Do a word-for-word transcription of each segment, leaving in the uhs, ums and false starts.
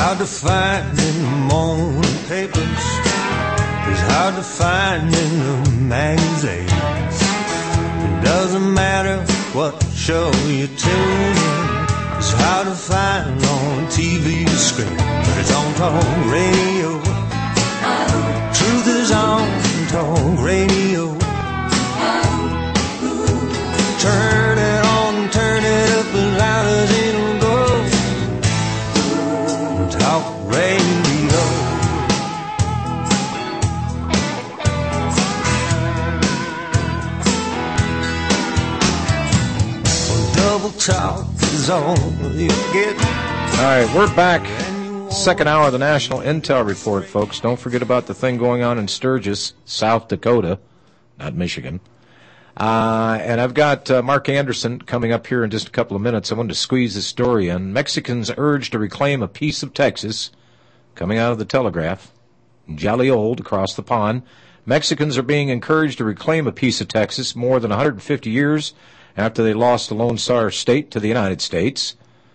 hard to find in the morning papers. It's hard to find in the magazines. It doesn't matter what show you tune in. It's hard to find on T V screen, but it's on talk radio. Truth is on talk radio. Turn it on, turn it up as loud as it'll go. Talk radio. Well, double talk is all you get. All right, we're back. Second hour of the National Intel Report, folks. Don't forget about the thing going on in Sturgis, South Dakota, not Michigan. Uh, and I've got uh, Mark Anderson coming up here in just a couple of minutes. I wanted to squeeze this story in. Mexicans urged to reclaim a piece of Texas, coming out of the Telegraph. Jolly old, across the pond. Mexicans are being encouraged to reclaim a piece of Texas more than one hundred fifty years after they lost the Lone Star State to the United States.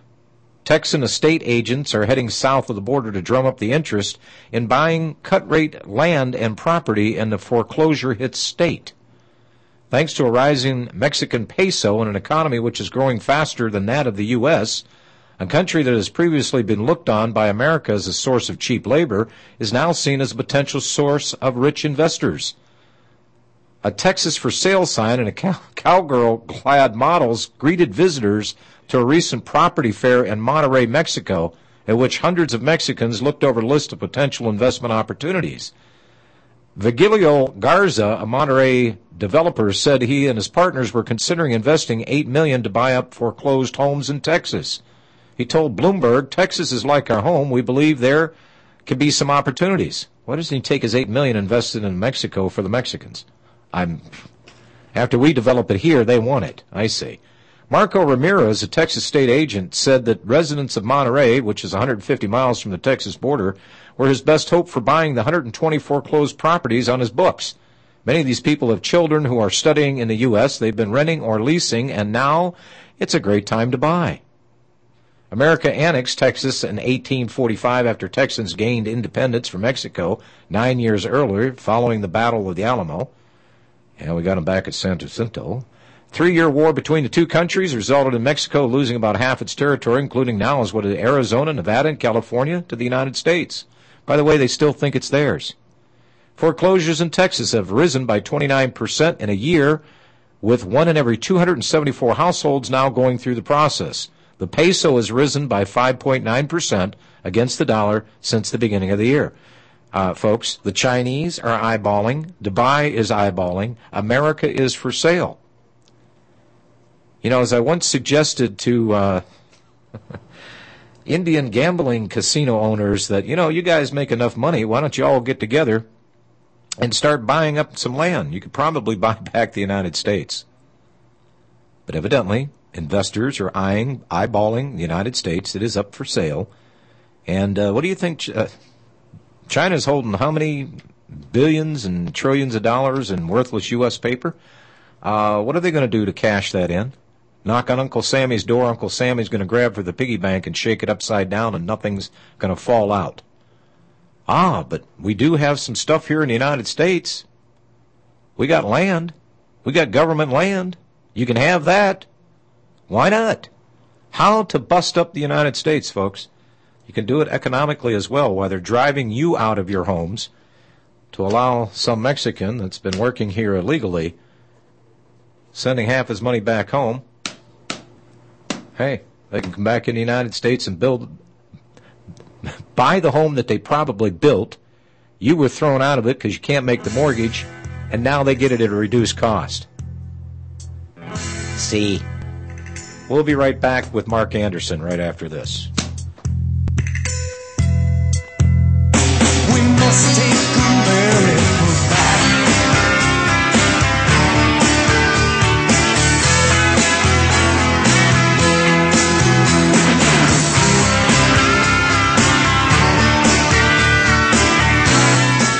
Texan estate agents are heading south of the border to drum up the interest in buying cut-rate land and property in the foreclosure-hit state. Thanks to a rising Mexican peso and an economy which is growing faster than that of the U S, a country that has previously been looked on by America as a source of cheap labor is now seen as a potential source of rich investors. A Texas for sale sign and a cow- cowgirl-clad models greeted visitors to a recent property fair in Monterrey, Mexico, at which hundreds of Mexicans looked over a list of potential investment opportunities. Vigilio Garza, a Monterrey developer, said he and his partners were considering investing eight million dollars to buy up foreclosed homes in Texas. He told Bloomberg, "Texas is like our home. We believe there could be some opportunities." Why doesn't he take his eight million dollars invested in Mexico for the Mexicans? I'm after we develop it here, they want it. I see. Marco Ramirez, a Texas state agent, said that residents of Monterrey, which is one hundred fifty miles from the Texas border, were his best hope for buying the one hundred twenty foreclosed properties on his books. Many of these people have children who are studying in the U S. They've been renting or leasing, and now it's a great time to buy. America annexed Texas in eighteen forty-five after Texans gained independence from Mexico nine years earlier following the Battle of the Alamo. And we got them back at San Jacinto. Three-year war between the two countries resulted in Mexico losing about half its territory, including now is what is Arizona, Nevada, and California, to the United States. By the way, they still think it's theirs. Foreclosures in Texas have risen by twenty-nine percent in a year, with one in every two hundred seventy-four households now going through the process. The peso has risen by five point nine percent against the dollar since the beginning of the year. Uh, folks, the Chinese are eyeballing, Dubai is eyeballing, America is for sale. You know, as I once suggested to uh, Indian gambling casino owners that, you know, you guys make enough money, why don't you all get together and start buying up some land? You could probably buy back the United States. But evidently, investors are eyeing, eyeballing the United States. It is up for sale. And uh, what do you think? Uh, China's holding how many billions and trillions of dollars in worthless U S paper? Uh, what are they going to do to cash that in? Knock on Uncle Sammy's door. Uncle Sammy's going to grab for the piggy bank and shake it upside down, and nothing's going to fall out. Ah, but we do have some stuff here in the United States. We got land. We got government land. You can have that. Why not? How to bust up the United States, folks. You can do it economically as well, while they're driving you out of your homes to allow some Mexican that's been working here illegally, sending half his money back home. Hey, they can come back in the United States and build, buy the home that they probably built. You were thrown out of it because you can't make the mortgage, and now they get it at a reduced cost. See? We'll be right back with Mark Anderson right after this. We must take America back.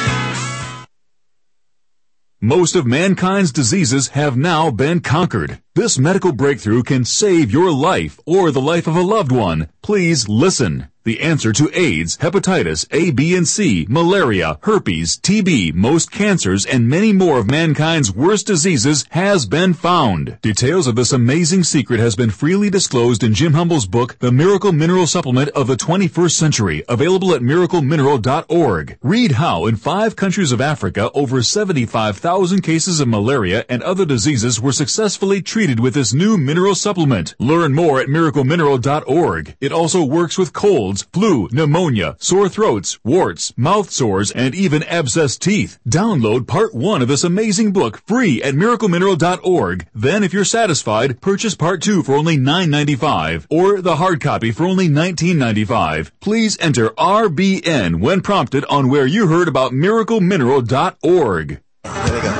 Most of mankind's diseases have now been conquered. This medical breakthrough can save your life or the life of a loved one. Please listen. The answer to AIDS, hepatitis A, B, and C, malaria, herpes, T B, most cancers, and many more of mankind's worst diseases has been found. Details of this amazing secret has been freely disclosed in Jim Humble's book, The Miracle Mineral Supplement of the twenty-first century, available at miracle mineral dot org. Read how in five countries of Africa, over seventy-five thousand cases of malaria and other diseases were successfully treated with this new mineral supplement. Learn more at miracle mineral dot org. It also works with colds, flu, pneumonia, sore throats, warts, mouth sores, and even abscessed teeth. Download part one of this amazing book free at miracle mineral dot org. Then, if you're satisfied, purchase part two for only nine ninety-five or the hard copy for only nineteen ninety-five. Please enter R B N when prompted on where you heard about miracle mineral dot org. There we go.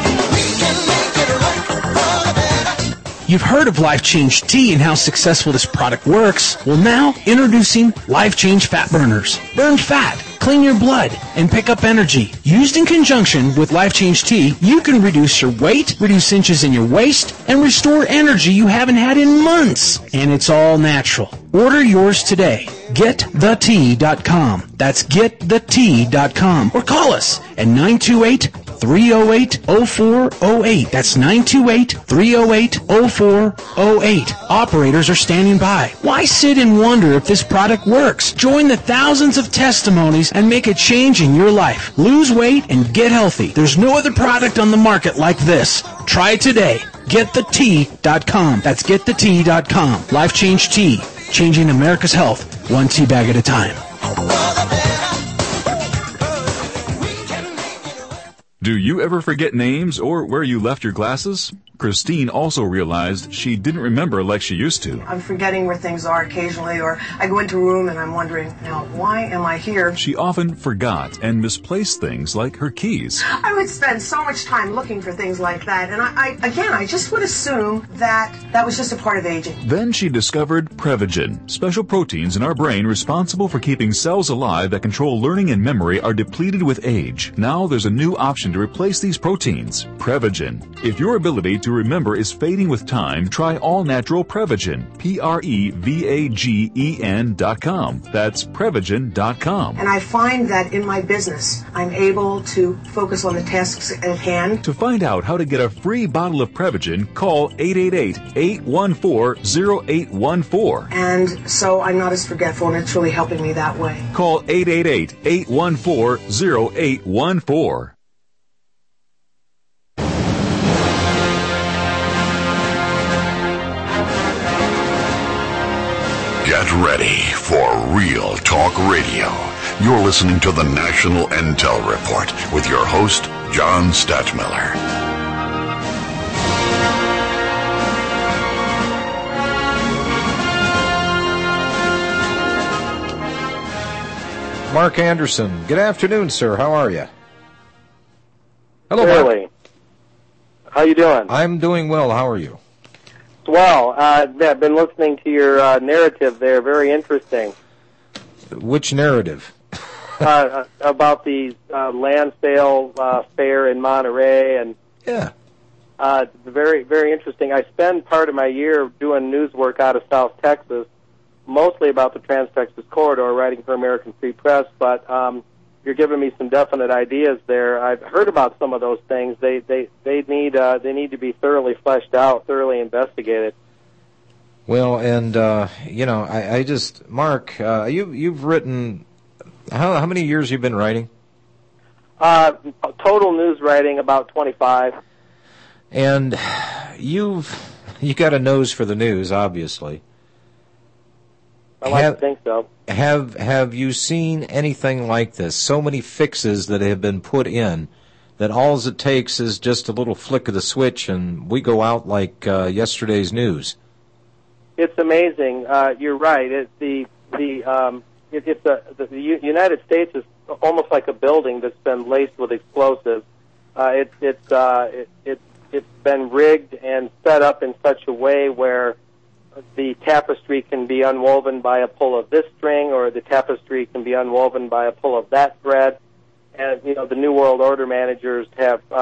You've heard of Life Change Tea and how successful this product works. Well, now, introducing Life Change Fat Burners. Burn fat, clean your blood, and pick up energy. Used in conjunction with Life Change Tea, you can reduce your weight, reduce inches in your waist, and restore energy you haven't had in months. And it's all natural. Order yours today. get the tea dot com. That's get the tea dot com. Or call us at nine two eight, three oh eight, oh four oh eight. That's nine two eight, three oh eight, oh four oh eight. Operators are standing by. Why sit and wonder if this product works? Join the thousands of testimonies and make a change in your life. Lose weight and get healthy. There's no other product on the market like this. Try it today. get the tea dot com. That's get the tea dot com. Life Change Tea. Changing America's health, one tea bag at a time. Do you ever forget names or where you left your glasses? Christine also realized she didn't remember like she used to. I'm forgetting where things are occasionally, or I go into a room and I'm wondering, now, why am I here? She often forgot and misplaced things like her keys. I would spend so much time looking for things like that, and I, I again, I just would assume that that was just a part of aging. Then she discovered Prevagen. Special proteins in our brain responsible for keeping cells alive that control learning and memory are depleted with age. Now there's a new option to replace these proteins, Prevagen. If your ability to remember is fading with time, try all-natural Prevagen, P R E V A G E N dot com. That's Prevagen dot com. And I find that in my business, I'm able to focus on the tasks at hand. To find out how to get a free bottle of Prevagen, call eight eight eight, eight one four, zero eight one four. And so I'm not as forgetful, and it's really helping me that way. Call eight eight eight, eight one four, zero eight one four. Get ready for Real Talk Radio. You're listening to the National Intel Report with your host, John Stadtmiller. Mark Anderson. Good afternoon, sir. How are you? Hello, Barely. Mark. How you doing? I'm doing well. How are you? Well, uh, I've been listening to your uh, narrative there. Very interesting. Which narrative? uh, about the uh, land sale uh, fair in Monterey, and yeah, uh, very, very interesting. I spend part of my year doing news work out of South Texas, mostly about the Trans-Texas Corridor, writing for American Free Press. But um, you're giving me some definite ideas there. I've heard about some of those things. They they they need uh, they need to be thoroughly fleshed out, thoroughly investigated. Well, and uh, you know, I, I just Mark, uh, you you've written how how many years you've been writing? Uh, total news writing about twenty-five. And you've you got a nose for the news, obviously. I like have, to think so. Have have you seen anything like this? So many fixes that have been put in that all it takes is just a little flick of the switch and we go out like uh, yesterday's news. It's amazing. Uh, you're right. It, the the um, it, it's a, the, the United States is almost like a building that's been laced with explosives. Uh, it, it's uh, it, it, it's been rigged and set up in such a way where the tapestry can be unwoven by a pull of this string, or the tapestry can be unwoven by a pull of that thread. And, you know, the New World Order managers have um,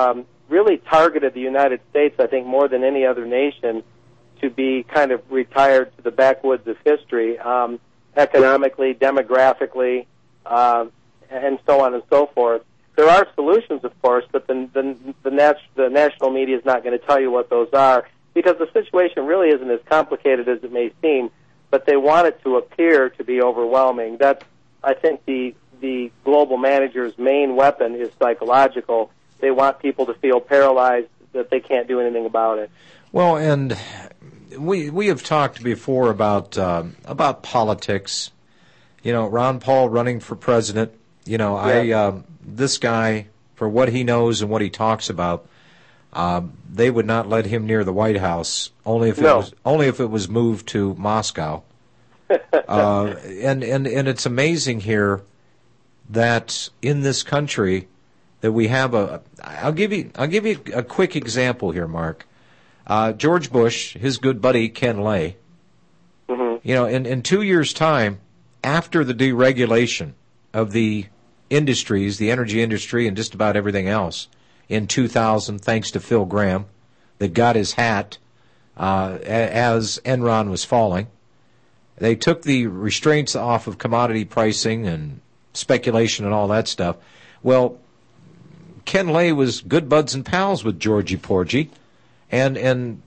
really targeted the United States, I think, more than any other nation, to be kind of retired to the backwoods of history, um, economically, demographically, uh, and so on and so forth. There are solutions, of course, but the, the, the, nat- the national media is not going to tell you what those are, because the situation really isn't as complicated as it may seem, but they want it to appear to be overwhelming. That's, I think, the, the global manager's main weapon is psychological. They want people to feel paralyzed, that they can't do anything about it. Well, and we we have talked before about uh, about politics. You know, Ron Paul running for president. You know, yeah. I uh, this guy, for what he knows and what he talks about, uh, they would not let him near the White House only if it no. was only if it was moved to Moscow. uh, and and and it's amazing here that in this country that we have a. I'll give you I'll give you a quick example here, Mark. Uh, George Bush, his good buddy Ken Lay, mm-hmm. you know, in, in two years' time, after the deregulation of the industries, the energy industry and just about everything else, in two thousand, thanks to Phil Gramm, that got his hat uh, as Enron was falling, they took the restraints off of commodity pricing and speculation and all that stuff. Well, Ken Lay was good buds and pals with Georgie Porgy. And and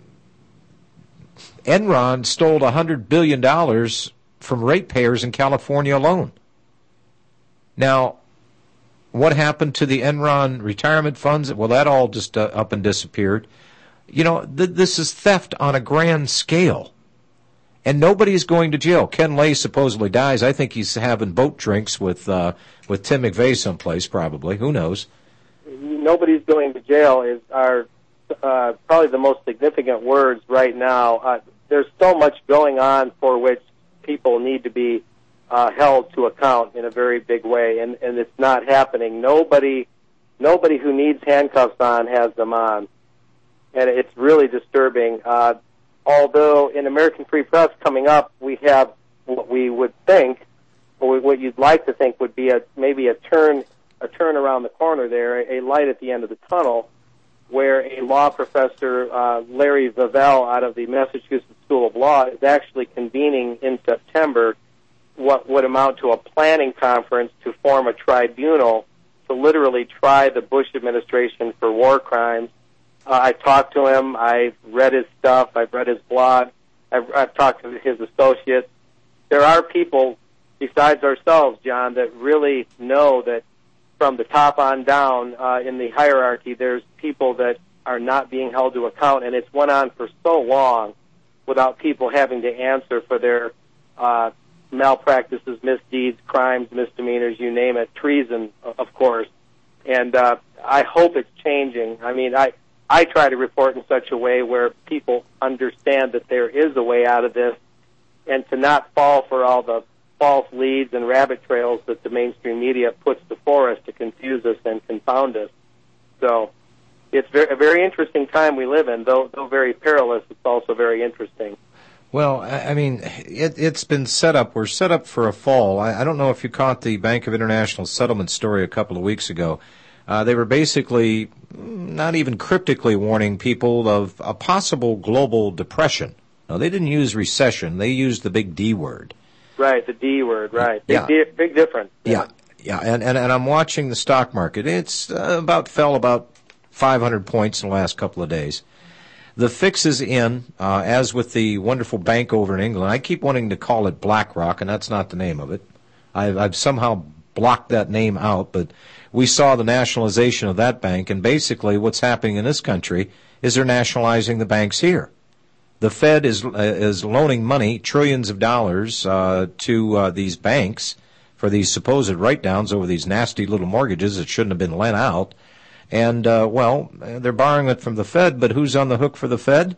Enron stole one hundred billion dollars from ratepayers in California alone. Now, what happened to the Enron retirement funds? Well, that all just uh, up and disappeared. You know, th- this is theft on a grand scale. And nobody's going to jail. Ken Lay supposedly dies. I think he's having boat drinks with uh, with Tim McVeigh someplace, probably. Who knows? Nobody's going to jail is our... Uh, probably the most significant words right now. Uh, there's so much going on for which people need to be uh, held to account in a very big way, and, and it's not happening. Nobody, nobody who needs handcuffs on has them on, and it's really disturbing. Uh, although in American Free Press coming up, we have what we would think, or what you'd like to think would be a maybe a turn, a turn around the corner there, a light at the end of the tunnel, where a law professor, uh, Larry Vavell, out of the Massachusetts School of Law, is actually convening in September what would amount to a planning conference to form a tribunal to literally try the Bush administration for war crimes. Uh, I talked to him. I've read his stuff. I've read his blog. I've, I've talked to his associates. There are people besides ourselves, John, that really know that from the top on down uh, in the hierarchy, there's people that are not being held to account, and it's went on for so long without people having to answer for their uh, malpractices, misdeeds, crimes, misdemeanors, you name it, treason, of course. And uh, I hope it's changing. I mean, I, I try to report in such a way where people understand that there is a way out of this, and to not fall for all the false leads and rabbit trails that the mainstream media puts before us to confuse us and confound us. So it's very, a very interesting time we live in, though though very perilous. It's also very interesting. Well, I mean, it, it's been set up. We're set up for a fall. I, I don't know if you caught the Bank of International Settlement story a couple of weeks ago. Uh, they were basically not even cryptically warning people of a possible global depression. No, they didn't use recession. They used the big D word. Right, the D word, right. Big, yeah. di- big difference. Yeah, yeah, and, and, and I'm watching the stock market. It's uh, about fell about five hundred points in the last couple of days. The fix is in, uh, as with the wonderful bank over in England. I keep wanting to call it BlackRock, and that's not the name of it. I've, I've somehow blocked that name out, but we saw the nationalization of that bank, and basically what's happening in this country is they're nationalizing the banks here. The Fed is uh, is loaning money, trillions of dollars, uh, to uh, these banks for these supposed write-downs over these nasty little mortgages that shouldn't have been lent out. And, uh, well, they're borrowing it from the Fed, but who's on the hook for the Fed?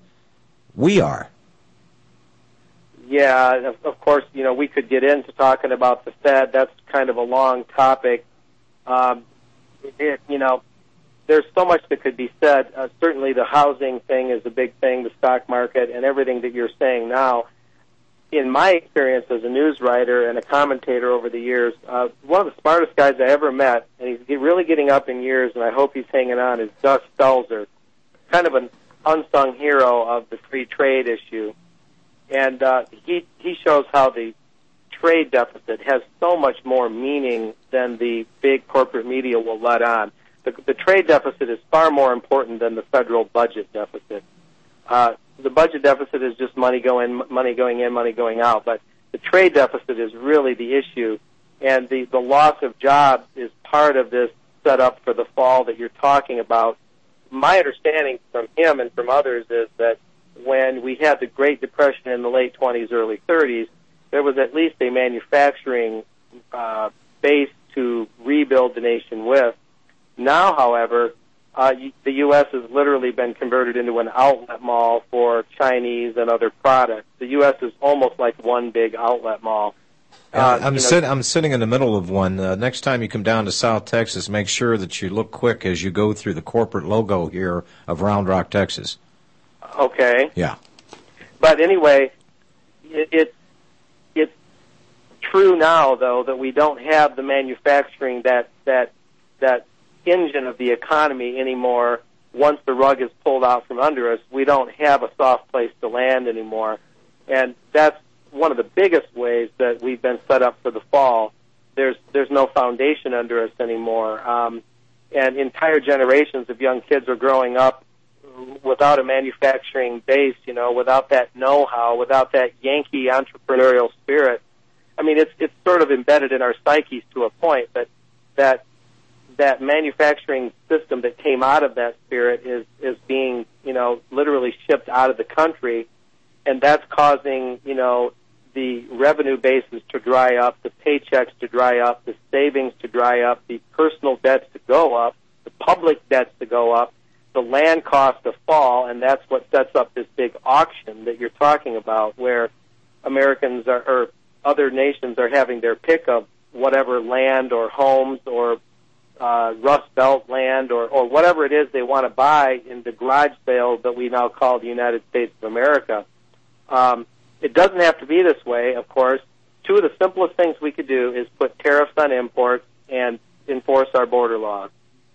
We are. Yeah, of course, you know, we could get into talking about the Fed. That's kind of a long topic. Um, it, you know, there's so much that could be said. Uh, certainly the housing thing is a big thing, the stock market, and everything that you're saying now. in my experience as a news writer and a commentator over the years, uh, one of the smartest guys I ever met, and he's really getting up in years, and I hope he's hanging on, is Gus Stelzer, kind of an unsung hero of the free trade issue. And uh, he he shows how the trade deficit has so much more meaning than the big corporate media will let on. The, the trade deficit is far more important than the federal budget deficit. Uh, the budget deficit is just money going, money going in, money going out. But the trade deficit is really the issue, and the, the loss of jobs is part of this setup for the fall that you're talking about. My understanding from him and from others is that when we had the Great Depression in the late twenties, early thirties, there was at least a manufacturing uh, base to rebuild the nation with. Now, however, uh, the U S has literally been converted into an outlet mall for Chinese and other products. The U S is almost like one big outlet mall. Uh, I'm, sit, I'm sitting in the middle of one. Uh, next time you come down to South Texas, make sure that you look quick as you go through the corporate logo here of Round Rock, Texas. Okay. Yeah. But anyway, it, it it's true now, though, that we don't have the manufacturing, that that that engine of the economy anymore. Once the rug is pulled out from under us, we don't have a soft place to land anymore. And that's one of the biggest ways that we've been set up for the fall. There's there's no foundation under us anymore. Um, and entire generations of young kids are growing up without a manufacturing base, you know, without that know-how, without that Yankee entrepreneurial spirit. I mean, it's it's sort of embedded in our psyches to a point, but that that manufacturing system that came out of that spirit is, is being, you know, literally shipped out of the country, and that's causing, you know, the revenue bases to dry up, the paychecks to dry up, the savings to dry up, the personal debts to go up, the public debts to go up, the land cost to fall, and that's what sets up this big auction that you're talking about, where Americans are, or other nations are having their pick of whatever land or homes or uh, Rust Belt land or, or whatever it is they want to buy in the garage sale that we now call the United States of America. Um, it doesn't have to be this way, of course. Two of the simplest things we could do is put tariffs on imports and enforce our border laws.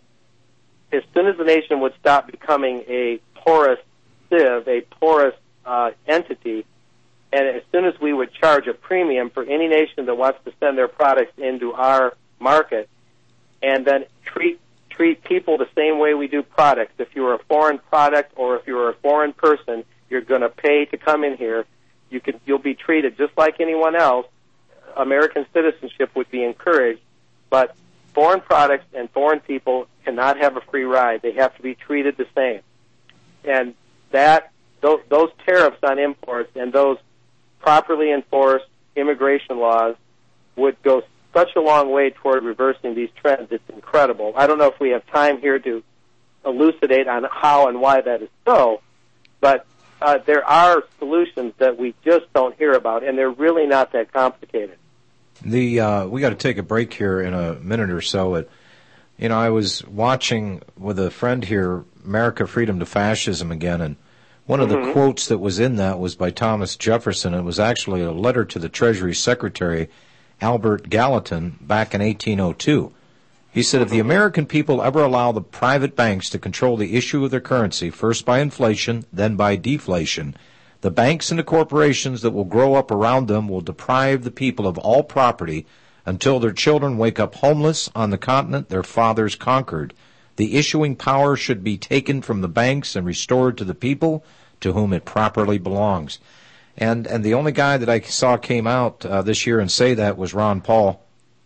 As soon as the nation would stop becoming a porous sieve, a porous uh, entity, and as soon as we would charge a premium for any nation that wants to send their products into our market, and then treat treat people the same way we do products. If you're a foreign product or if you're a foreign person, you're going to pay to come in here. You can you'll be treated just like anyone else. American citizenship would be encouraged, but foreign products and foreign people cannot have a free ride. They have to be treated the same. And that those, those tariffs on imports and those properly enforced immigration laws would go such a long way toward reversing these trends. It's incredible. I don't know if we have time here to elucidate on how and why that is so, but uh, there are solutions that we just don't hear about, and they're really not that complicated. The uh, we got to take a break here in a minute or so. It, you know, I was watching with a friend here, America, Freedom to Fascism again, and one of mm-hmm. the quotes that was in that was by Thomas Jefferson. It was actually a letter to the Treasury Secretary, Albert Gallatin, back in eighteen oh two. He said, if the American people ever allow the private banks to control the issue of their currency, first by inflation, then by deflation, the banks and the corporations that will grow up around them will deprive the people of all property until their children wake up homeless on the continent their fathers conquered. The issuing power should be taken from the banks and restored to the people to whom it properly belongs. And and the only guy that I saw came out uh, this year and say that was Ron Paul.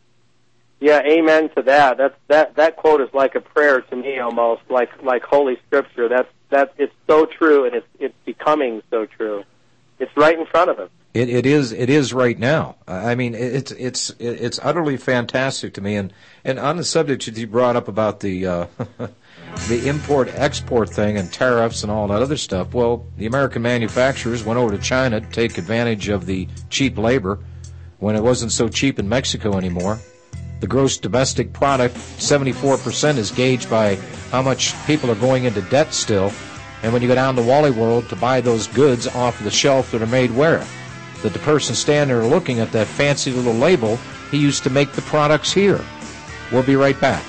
Yeah, amen to that. That's that that quote is like a prayer to me, almost like like Holy Scripture. That's that it's so true, and it's it's becoming so true. It's right in front of us. It it is it is right now. I mean, it's it's it's utterly fantastic to me. And and on the subject that you brought up about the uh, the import export thing and tariffs and all that other stuff. Well, the American manufacturers went over to China to take advantage of the cheap labor when it wasn't so cheap in Mexico anymore. The gross domestic product, seventy-four percent, is gauged by how much people are going into debt still. And when you go down to Wally World to buy those goods off the shelf that are made where? that the person standing there looking at that fancy little label, he used to make the products here. We'll be right back.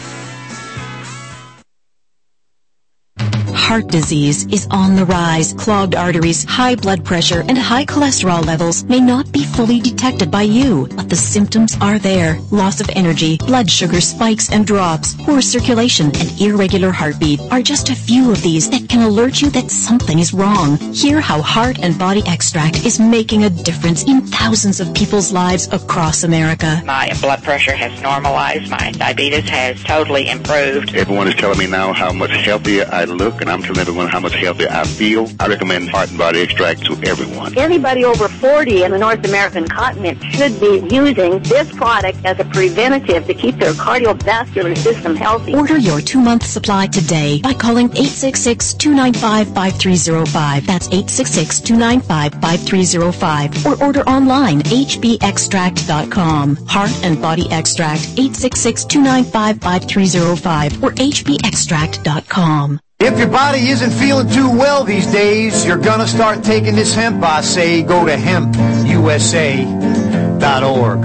Heart disease is on the rise. Clogged arteries, high blood pressure, and high cholesterol levels may not be fully detected by you, but the symptoms are there. Loss of energy, blood sugar spikes and drops, poor circulation, and irregular heartbeat are just a few of these that can alert you that something is wrong. Hear how Heart and Body Extract is making a difference in thousands of people's lives across America. My blood pressure has normalized. My diabetes has totally improved. Everyone is telling me now how much healthier I look, and I'm telling everyone how much healthier I feel. I recommend Heart and Body Extract to everyone. Anybody over forty in the North American continent should be using this product as a preventative to keep their cardiovascular system healthy. Order your two-month supply today by calling eight six six, two nine five, five three zero five. That's eight six six, two nine five, five three zero five. Or order online, h b extract dot com. Heart and Body Extract, eight six six, two nine five, five three zero five or h b extract dot com. If your body isn't feeling too well these days, you're gonna start taking this hemp, I say. Go to hemp u s a dot org.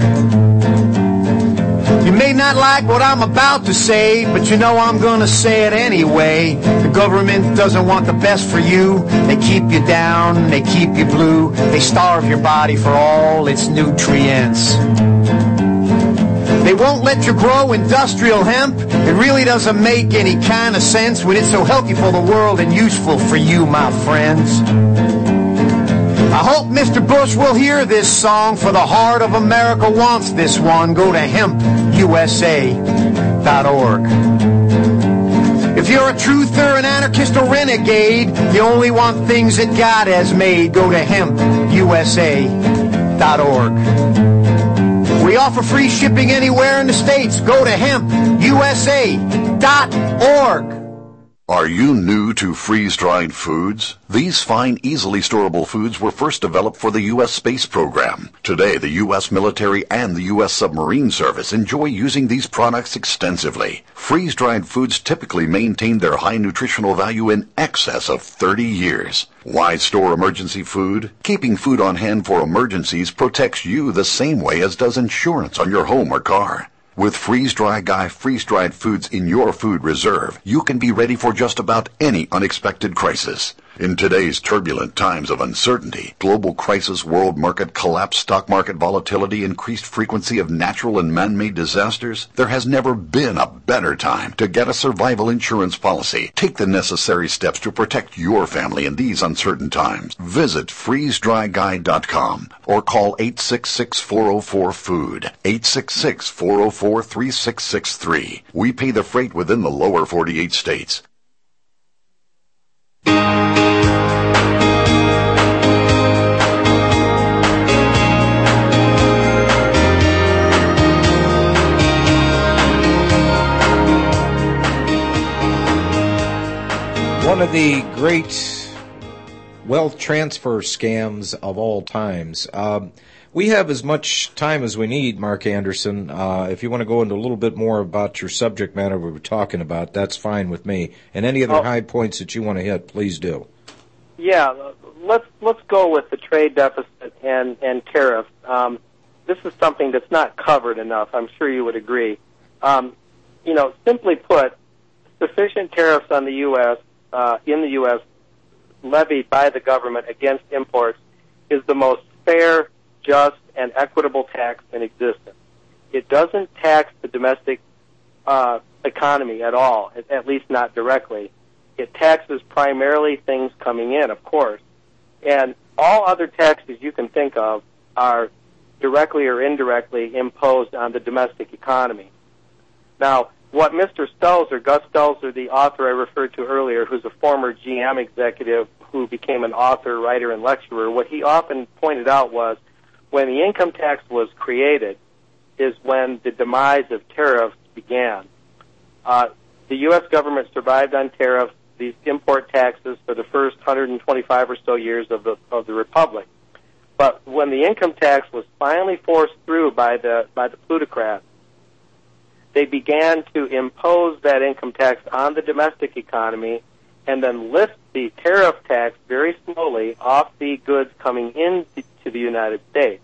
You may not like what I'm about to say, but you know I'm gonna say it anyway. The government doesn't want the best for you. They keep you down, they keep you blue. They starve your body for all its nutrients. They won't let you grow industrial hemp. It really doesn't make any kind of sense when it's so healthy for the world and useful for you, my friends. I hope Mister Bush will hear this song, for the heart of America wants this one. Go to hemp u s a dot org. If you're a truther, an anarchist, or renegade, you only want things that God has made. Go to hemp u s a dot org. We offer free shipping anywhere in the States. Go to hemp u s a dot org. Are you new to freeze-dried foods? These fine, easily storable foods were first developed for the U S space program. Today, the U S military and the U S submarine service enjoy using these products extensively. Freeze-dried foods typically maintain their high nutritional value in excess of thirty years. Why store emergency food? Keeping food on hand for emergencies protects you the same way as does insurance on your home or car. With Freeze-Dry Guy freeze-dried foods in your food reserve, you can be ready for just about any unexpected crisis. In today's turbulent times of uncertainty, global crisis, world market collapse, stock market volatility, increased frequency of natural and man-made disasters, there has never been a better time to get a survival insurance policy. Take the necessary steps to protect your family in these uncertain times. Visit freeze dry guy dot com or call eight six six, four oh four, food, eight six six, four oh four, three six six three. We pay the freight within the lower forty-eight states. One of the great wealth transfer scams of all times. Um, we have as much time as we need, Mark Anderson. Uh, if you want to go into a little bit more about your subject matter we were talking about, that's fine with me. And any other oh. high points that you want to hit, please do. Yeah, let's let's go with the trade deficit and and tariffs. Um, this is something that's not covered enough. I'm sure you would agree. Um, you know, simply put, sufficient tariffs on the U S Uh, in the U S levied by the government against imports is the most fair, just, and equitable tax in existence. It doesn't tax the domestic uh, economy at all, at, at least not directly. It taxes primarily things coming in, of course. And all other taxes you can think of are directly or indirectly imposed on the domestic economy. Now, what Mister Stelzer, Gus Stelzer, the author I referred to earlier, who's a former G M executive who became an author, writer, and lecturer, what he often pointed out was when the income tax was created is when the demise of tariffs began. Uh, the U S government survived on tariffs, these import taxes, for the first one hundred twenty-five or so years of the of the Republic. But when the income tax was finally forced through by the by the plutocrats, they began to impose that income tax on the domestic economy and then lift the tariff tax very slowly off the goods coming into the United States.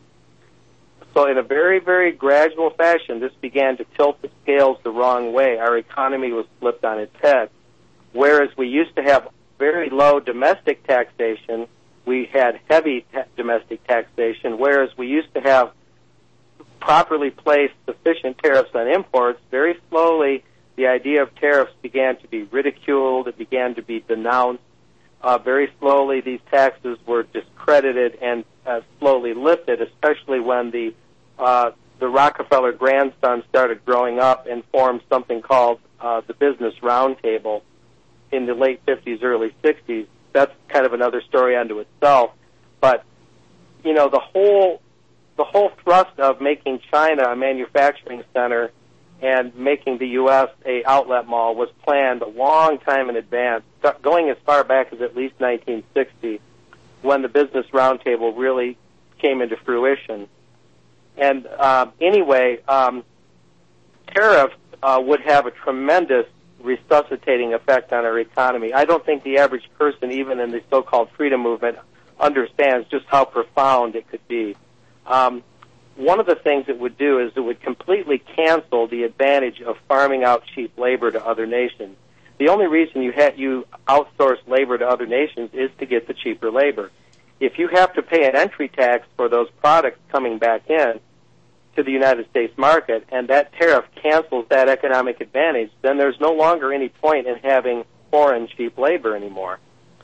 So in a very, very gradual fashion, this began to tilt the scales the wrong way. Our economy was flipped on its head. Whereas we used to have very low domestic taxation, we had heavy ta- domestic taxation, whereas we used to have properly placed sufficient tariffs on imports. Very slowly, the idea of tariffs began to be ridiculed. It began to be denounced. Uh, very slowly, these taxes were discredited and uh, slowly lifted, especially when the uh, the Rockefeller grandson started growing up and formed something called uh, the Business Roundtable in the late fifties, early sixties. That's kind of another story unto itself. But, you know, the whole the whole thrust of making China a manufacturing center and making the U S a outlet mall was planned a long time in advance, going as far back as at least nineteen sixty, when the Business Roundtable really came into fruition. And uh, anyway, um, tariffs uh, would have a tremendous resuscitating effect on our economy. I don't think the average person, even in the so-called freedom movement, understands just how profound it could be. Um, one of the things it would do is it would completely cancel the advantage of farming out cheap labor to other nations. The only reason you ha- you outsource labor to other nations is to get the cheaper labor. If you have to pay an entry tax for those products coming back in to the United States market, and that tariff cancels that economic advantage, then there's no longer any point in having foreign cheap labor anymore.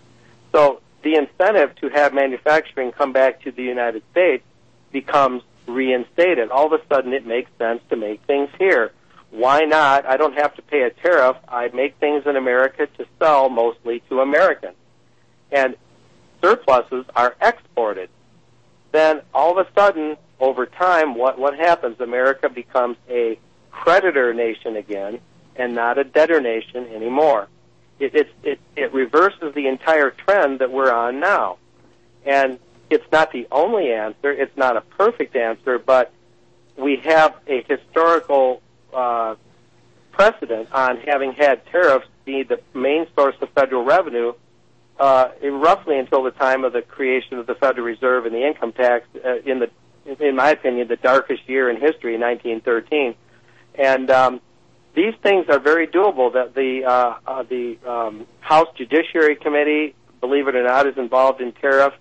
So the incentive to have manufacturing come back to the United States becomes reinstated. All of a sudden it makes sense to make things here. Why not? I don't have to pay a tariff. I make things in America to sell mostly to Americans. And surpluses are exported. Then all of a sudden, over time, what, what happens? America becomes a creditor nation again and not a debtor nation anymore. It, it, it, it reverses the entire trend that we're on now. And it's not the only answer. It's not a perfect answer, but we have a historical uh, precedent on having had tariffs be the main source of federal revenue uh, roughly until the time of the creation of the Federal Reserve and the income tax uh, in the, in my opinion, the darkest year in history, nineteen thirteen. And um, these things are very doable. That the uh, uh, the um, House Judiciary Committee, believe it or not, is involved in tariffs.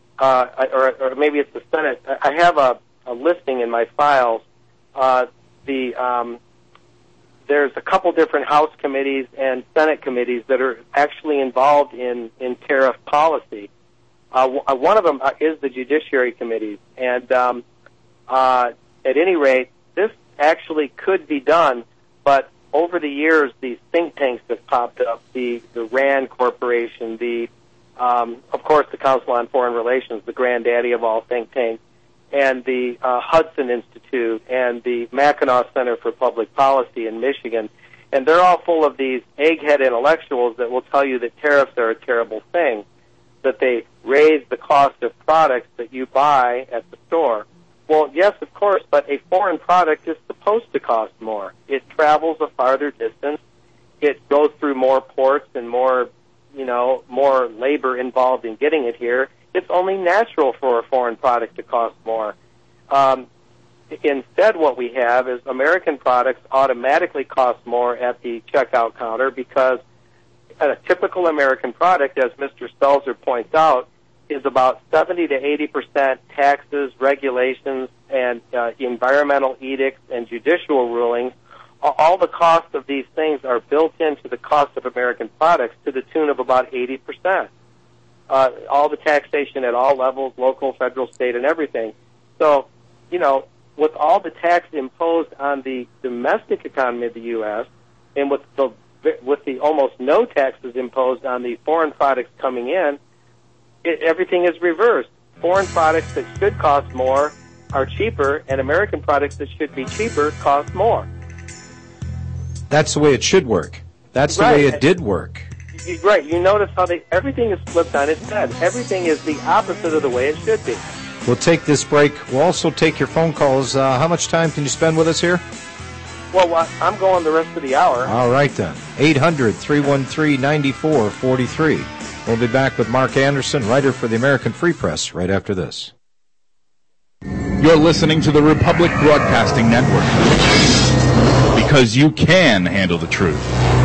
Uh, or, or maybe it's the Senate. I have a, a listing in my files. Uh, the um, there's a couple different House committees and Senate committees that are actually involved in, in tariff policy. Uh, w- one of them is the Judiciary Committee, and um, uh, at any rate, this actually could be done. But over the years, these think tanks have popped up: the the RAND Corporation, the Um, of course, the Council on Foreign Relations, the granddaddy of all think tanks, and the uh, Hudson Institute, and the Mackinac Center for Public Policy in Michigan. And they're all full of these egghead intellectuals that will tell you that tariffs are a terrible thing, that they raise the cost of products that you buy at the store. Well, yes, of course, but a foreign product is supposed to cost more. It travels a farther distance. It goes through more ports and more you know, more labor involved in getting it here. It's only natural for a foreign product to cost more. Um, instead, what we have is American products automatically cost more at the checkout counter because a typical American product, as Mister Stelzer points out, is about seventy to eighty percent taxes, regulations, and uh, environmental edicts and judicial rulings. All the costs of these things are built into the cost of American products to the tune of about eighty percent. Uh, all the taxation at all levels, local, federal, state, and everything. So, you know, with all the tax imposed on the domestic economy of the U S and with the with the almost no taxes imposed on the foreign products coming in, it, everything is reversed. Foreign products that should cost more are cheaper, and American products that should be cheaper cost more. That's the way it should work. That's the right. way it did work. You, right. You notice how they, everything is flipped on its head. Everything is the opposite of the way it should be. We'll take this break. We'll also take your phone calls. Uh, how much time can you spend with us here? Well, I'm going the rest of the hour. All right, then. eight hundred, three one three, nine four four three. We'll be back with Mark Anderson, writer for the American Free Press, right after this. You're listening to the Republic Broadcasting Network. Because you can handle the truth.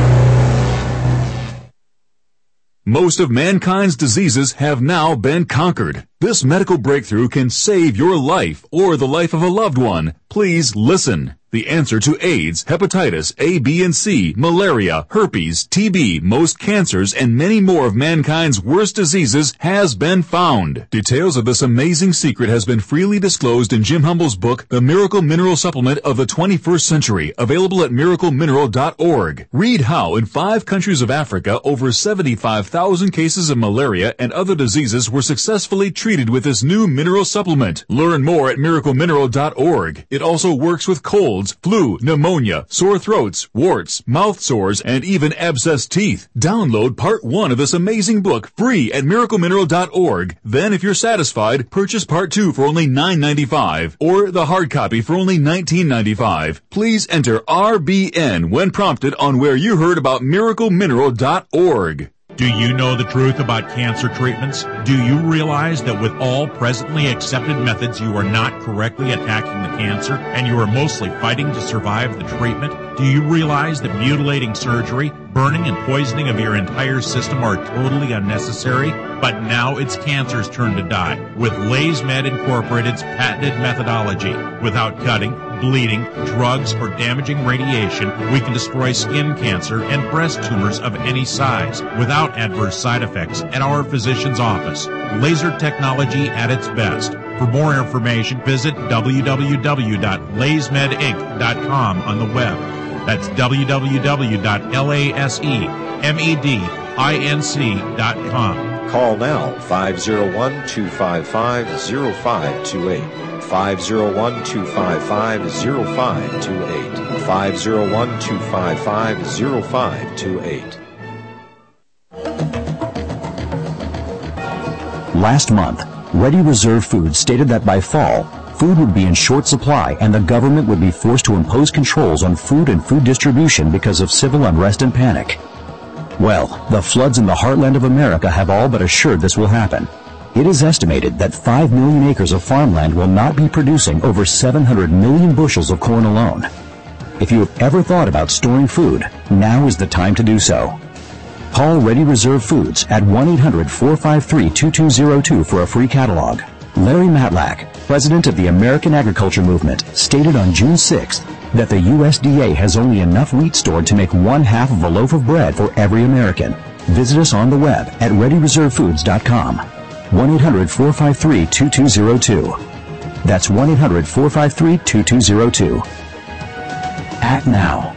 Most of mankind's diseases have now been conquered. This medical breakthrough can save your life or the life of a loved one. Please listen. The answer to AIDS, hepatitis A, B, and C, malaria, herpes, T B, most cancers, and many more of mankind's worst diseases has been found. Details of this amazing secret has been freely disclosed in Jim Humble's book, The Miracle Mineral Supplement of the twenty-first century, available at miracle mineral dot org. Read how in five countries of Africa, over seventy-five thousand cases of malaria and other diseases were successfully treated with this new mineral supplement. Learn more at miracle mineral dot org. It also works with colds, flu, pneumonia, sore throats, warts, mouth sores, and even abscessed teeth. Download part one of this amazing book free at miracle mineral dot org. Then, if you're satisfied, purchase part two for only nine ninety-five or the hard copy for only nineteen ninety-five. Please enter R B N when prompted on where you heard about miracle mineral dot org. Do you know the truth about cancer treatments? Do you realize that with all presently accepted methods, you are not correctly attacking the cancer and you are mostly fighting to survive the treatment? Do you realize that mutilating surgery, burning and poisoning of your entire system are totally unnecessary? But now it's cancer's turn to die with LaysMed Incorporated's patented methodology. Without cutting, bleeding, drugs, or damaging radiation, we can destroy skin cancer and breast tumors of any size without adverse side effects at our physician's office. Laser technology at its best. For more information, visit w w w dot lays med inc dot com on the web. That's w w w dot lays med dot com. Call now, five oh one, two five five, oh five two eight. five oh one, two five five, oh five two eight. five oh one, two five five, oh five two eight. Last month, Ready Reserve Foods stated that by fall, food would be in short supply and the government would be forced to impose controls on food and food distribution because of civil unrest and panic. Well, the floods in the heartland of America have all but assured this will happen. It is estimated that five million acres of farmland will not be producing over seven hundred million bushels of corn alone. If you have ever thought about storing food, now is the time to do so. Call Ready Reserve Foods at one eight hundred, four five three, two two zero two for a free catalog. Larry Matlack, president of the American Agriculture Movement, stated on June sixth that the U S D A has only enough wheat stored to make one half of a loaf of bread for every American. Visit us on the web at ready reserve foods dot com. one eight hundred, four five three, two two zero two. That's one eight hundred, four five three, two two zero two. Act now.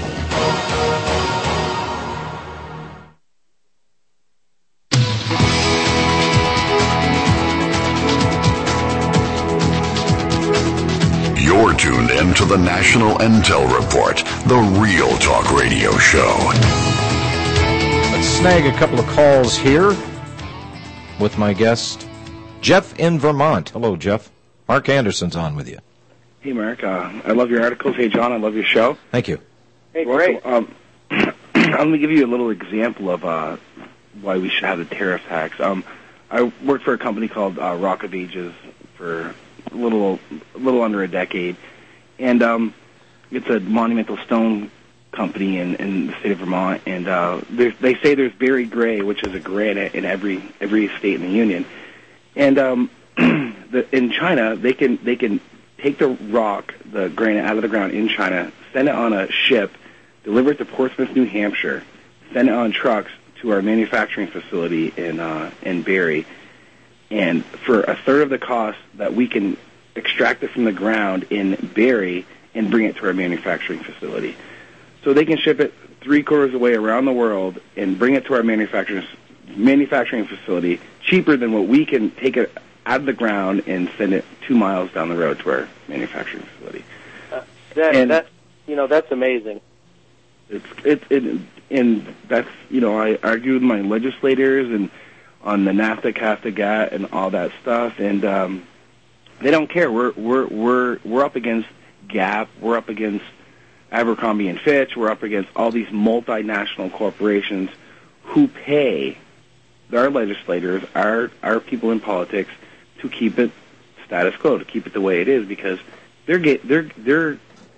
You're tuned in to the National Intel Report, the Real Talk Radio Show. Let's snag a couple of calls here with my guest, Jeff in Vermont. Hello, Jeff. Mark Anderson's on with you. Hey, Mark. Uh, I love your articles. Hey, John, I love your show. Thank you. Hey, great. Um, I'm going to give you a little example of uh, why we should have the tariff tax. Um, I worked for a company called uh, Rock of Ages for a little, a little under a decade, and um, it's a monumental stone company in, in the state of Vermont, and uh, they say there's Berry Gray, which is a granite in every every state in the union, and um, the, in China they can they can take the rock, the granite out of the ground in China, send it on a ship, deliver it to Portsmouth, New Hampshire, send it on trucks to our manufacturing facility in uh, in Barrie. And for a third of the cost that we can extract it from the ground in Barrie and bring it to our manufacturing facility. So they can ship it three quarters away around the world and bring it to our manufacturing manufacturing facility cheaper than what we can take it out of the ground and send it two miles down the road to our manufacturing facility. Uh, that, and that's, you know, that's amazing. It's it, it and that's, you know, I argue with my legislators and on the NAFTA, CAFTA, G A T, and all that stuff, and um, they don't care. We're we're we're we're up against Gap. We're up against Abercrombie and Fitch. We're up against all these multinational corporations who pay our legislators, our our people in politics, to keep it status quo, to keep it the way it is, because they're get, they're they're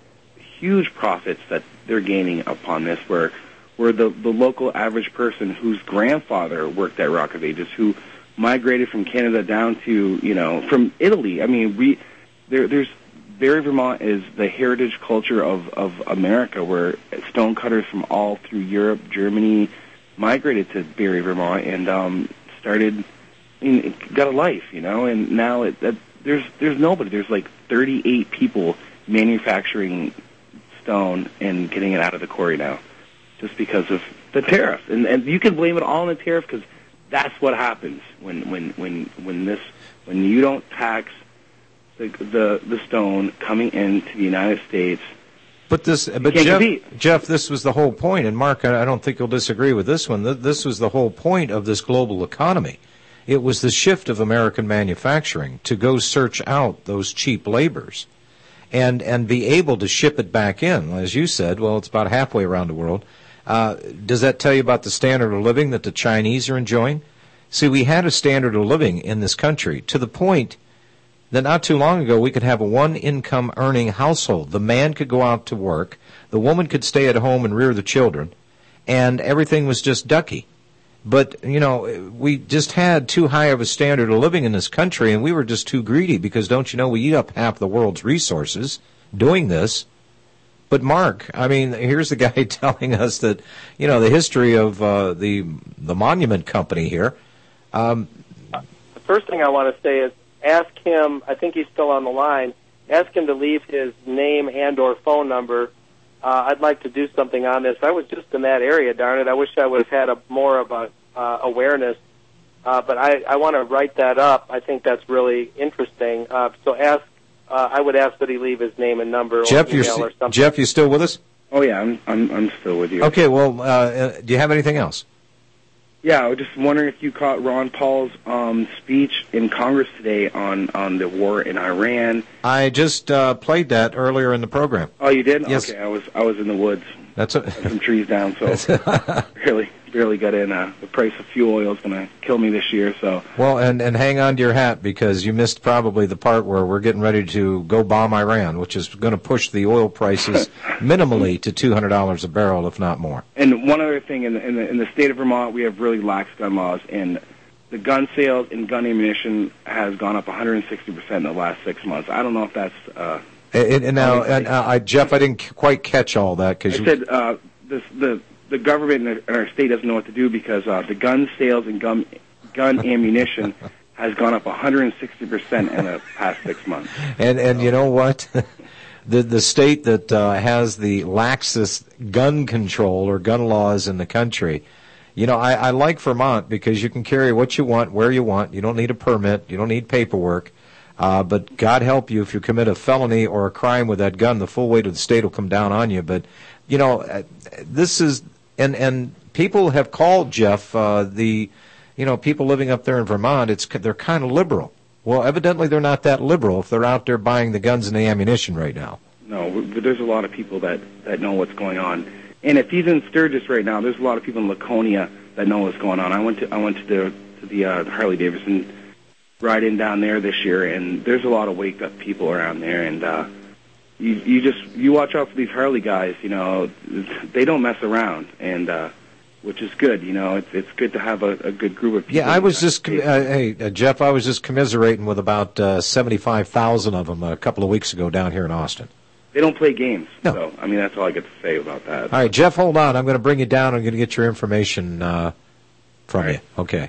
huge profits that they're gaining upon this, where where the the local average person whose grandfather worked at Rock of Ages, who migrated from Canada down to, you know, from Italy. I mean, we there there's Barre, Vermont is the heritage culture of of America, where stonecutters from all through Europe, Germany, migrated to Barre, Vermont, and um, started, I mean, got a life, you know. And now it, it, there's there's nobody. There's like thirty-eight people manufacturing stone and getting it out of the quarry now, just because of the tariff. And and you can blame it all on the tariff, because that's what happens when when when when this when you don't tax the the, the stone coming into the United States. But this, but Jeff, Jeff, this was the whole point, and Mark, I don't think you'll disagree with this one. This was the whole point of this global economy. It was the shift of American manufacturing to go search out those cheap labors, and and be able to ship it back in. As you said, well, it's about halfway around the world. Uh, does that tell you about the standard of living that the Chinese are enjoying? See, we had a standard of living in this country to the point that not too long ago we could have a one-income earning household. The man could go out to work, the woman could stay at home and rear the children, and everything was just ducky. But, you know, we just had too high of a standard of living in this country, and we were just too greedy, because don't you know we eat up half the world's resources doing this. But Mark, I mean, here's the guy telling us that, you know, the history of uh, the the Monument Company here. Um, the first thing I want to say is, ask him, I think he's still on the line, ask him to leave his name and or phone number. Uh, I'd like to do something on this. I was just in that area, darn it. I wish I would have had a, more of a uh, awareness. Uh, but I, I want to write that up. I think that's really interesting. Uh, so ask, uh, I would ask that he leave his name and number Jeff, or email you're, or something. Jeff, you still with us? Oh, yeah, I'm, I'm, I'm still with you. Okay, well, uh, do you have anything else? Yeah, I was just wondering if you caught Ron Paul's um, speech in Congress today on, on the war in Iran. I just uh, played that earlier in the program. Oh, you did? Yes. Okay, I was I was in the woods. That's a- some trees down, so barely barely got in. Uh, the price of fuel oil is going to kill me this year. So well, and and hang on to your hat, because you missed probably the part where we're getting ready to go bomb Iran, which is going to push the oil prices minimally to two hundred dollars a barrel, if not more. And one other thing, in the, in the in the state of Vermont, we have really lax gun laws, and the gun sales and gun ammunition has gone up one hundred sixty percent in the last six months. I don't know if that's. Uh, and, and now, and, uh, I, Jeff, I didn't quite catch all that, because I said uh, this, the the government in our state doesn't know what to do, because uh, the gun sales and gun gun ammunition has gone up one hundred sixty percent in the past six months. And and you know what? the the state that uh, has the laxest gun control or gun laws in the country. You know, I, I like Vermont, because you can carry what you want, where you want. You don't need a permit. You don't need paperwork. Uh, but God help you if you commit a felony or a crime with that gun, the full weight of the state will come down on you. But, you know, uh, this is, and and people have called, Jeff, uh, the, you know, people living up there in Vermont, it's they're kind of liberal. Well, evidently they're not that liberal if they're out there buying the guns and the ammunition right now. No, but there's a lot of people that, that know what's going on. And if he's in Sturgis right now, there's a lot of people in Laconia that know what's going on. I went to I went to the to the uh, Harley Davidson ride-in down there this year, and there's a lot of waked-up people around there. And uh, you you just you watch out for these Harley guys. You know, they don't mess around, and uh, which is good. You know, it's it's good to have a, a good group of people. Yeah, I was just com- uh, hey uh, Jeff, I was just commiserating with about uh, seventy-five thousand of them a couple of weeks ago down here in Austin. They don't play games. No. So, I mean, that's all I get to say about that. All right, Jeff, hold on. I'm going to bring you down. I'm going to get your information uh, from right. you. Okay.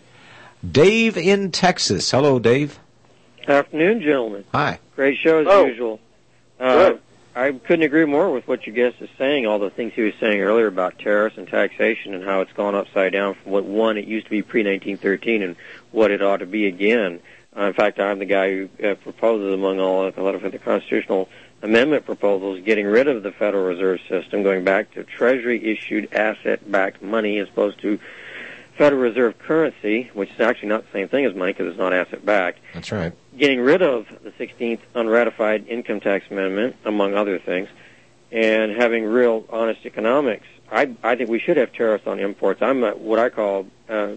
Dave in Texas. Hello, Dave. Afternoon, gentlemen. Hi. Great show as Oh. usual. Uh, I couldn't agree more with what your guest is saying, all the things he was saying earlier about tariffs and taxation and how it's gone upside down from what, one, it used to be pre nineteen thirteen and what it ought to be again. Uh, in fact, I'm the guy who uh, proposes, among all a lot of the constitutional amendment proposals, getting rid of the Federal Reserve System, going back to Treasury-issued asset-backed money as opposed to Federal Reserve currency, which is actually not the same thing as money because it's not asset-backed. That's right. Getting rid of the sixteenth unratified income tax amendment, among other things, and having real honest economics. I, I think we should have tariffs on imports. I'm a, what I call uh,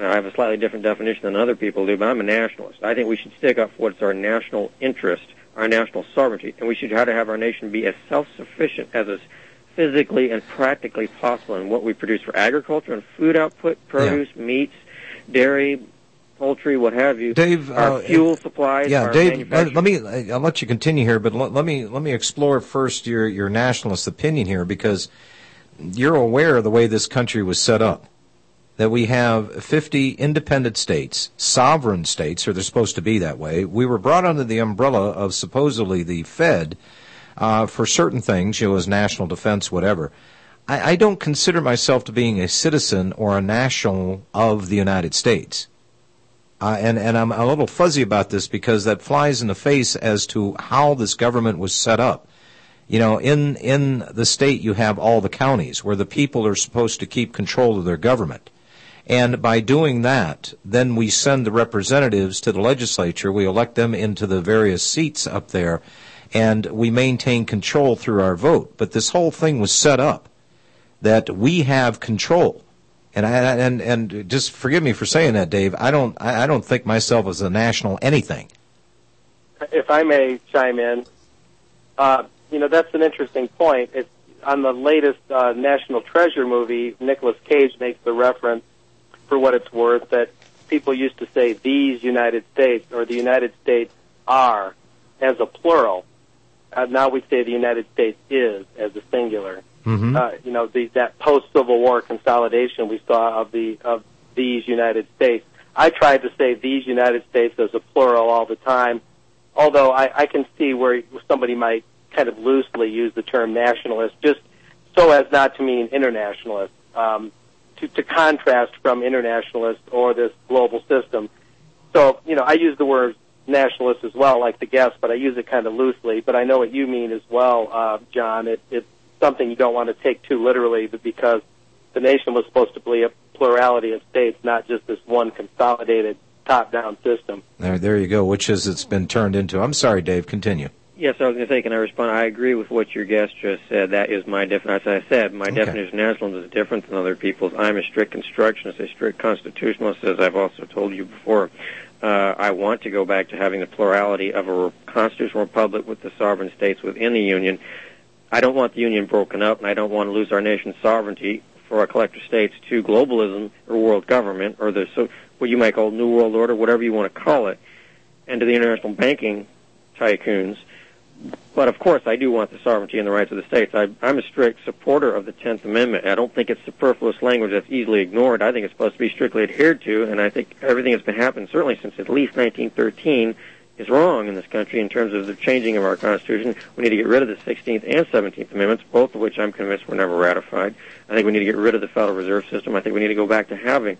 I have a slightly different definition than other people do, but I'm a nationalist. I think we should stick up for what's our national interest, our national sovereignty, and we should try to have our nation be as self-sufficient as is physically and practically possible in what we produce for agriculture and food output, produce, yeah. meats, dairy, poultry, what have you. Dave, our uh, fuel supplies. Yeah, our Dave. Let, let me. I'll let you continue here, but let, let me let me explore first your your nationalist opinion here, because you're aware of the way this country was set up. That we have fifty independent states, sovereign states, or they're supposed to be that way. We were brought under the umbrella of supposedly the Fed uh, for certain things, you know, as national defense, whatever. I, I don't consider myself to being a citizen or a national of the United States. Uh, and, and I'm a little fuzzy about this because that flies in the face as to how this government was set up. You know, in, in the state you have all the counties where the people are supposed to keep control of their government. And by doing that, then we send the representatives to the legislature, we elect them into the various seats up there, and we maintain control through our vote. But this whole thing was set up that we have control. And I, and and just forgive me for saying that, Dave. I don't I don't think myself as a national anything. If I may chime in, uh, you know, that's an interesting point. It's on the latest uh, National Treasure movie. Nicolas Cage makes the reference, for what it's worth, that people used to say these United States or the United States are as a plural. Uh, now we say the United States is as a singular. Mm-hmm. Uh, you know, the, that post-Civil War consolidation we saw of the of these United States. I tried to say these United States as a plural all the time, although I, I can see where somebody might kind of loosely use the term nationalist, just so as not to mean internationalist, um, to, to contrast from internationalist or this global system. So, you know, I use the word nationalist as well, like the guest, but I use it kind of loosely. But I know what you mean as well, uh, John. It, it's something you don't want to take too literally, but because the nation was supposed to be a plurality of states, not just this one consolidated top-down system. There, there you go, which is it's been turned into. I'm sorry, Dave, continue. Yes, I was going to say, can I respond? I agree with what your guest just said. That is my definition. As I said, my okay. definition of nationalism is different than other people's. I'm a strict constructionist, a strict constitutionalist, as I've also told you before. Uh, I want to go back to having the plurality of a constitutional republic with the sovereign states within the Union. I don't want the Union broken up, and I don't want to lose our nation's sovereignty for our collective states to globalism or world government or the so what you might call New World Order, whatever you want to call it, and to the international banking tycoons. But, of course, I do want the sovereignty and the rights of the states. I, I'm a strict supporter of the tenth Amendment. I don't think it's superfluous language that's easily ignored. I think it's supposed to be strictly adhered to, and I think everything that's been happening, certainly since at least nineteen thirteen, is wrong in this country in terms of the changing of our Constitution. We need to get rid of the sixteenth and seventeenth Amendments, both of which I'm convinced were never ratified. I think we need to get rid of the Federal Reserve System. I think we need to go back to having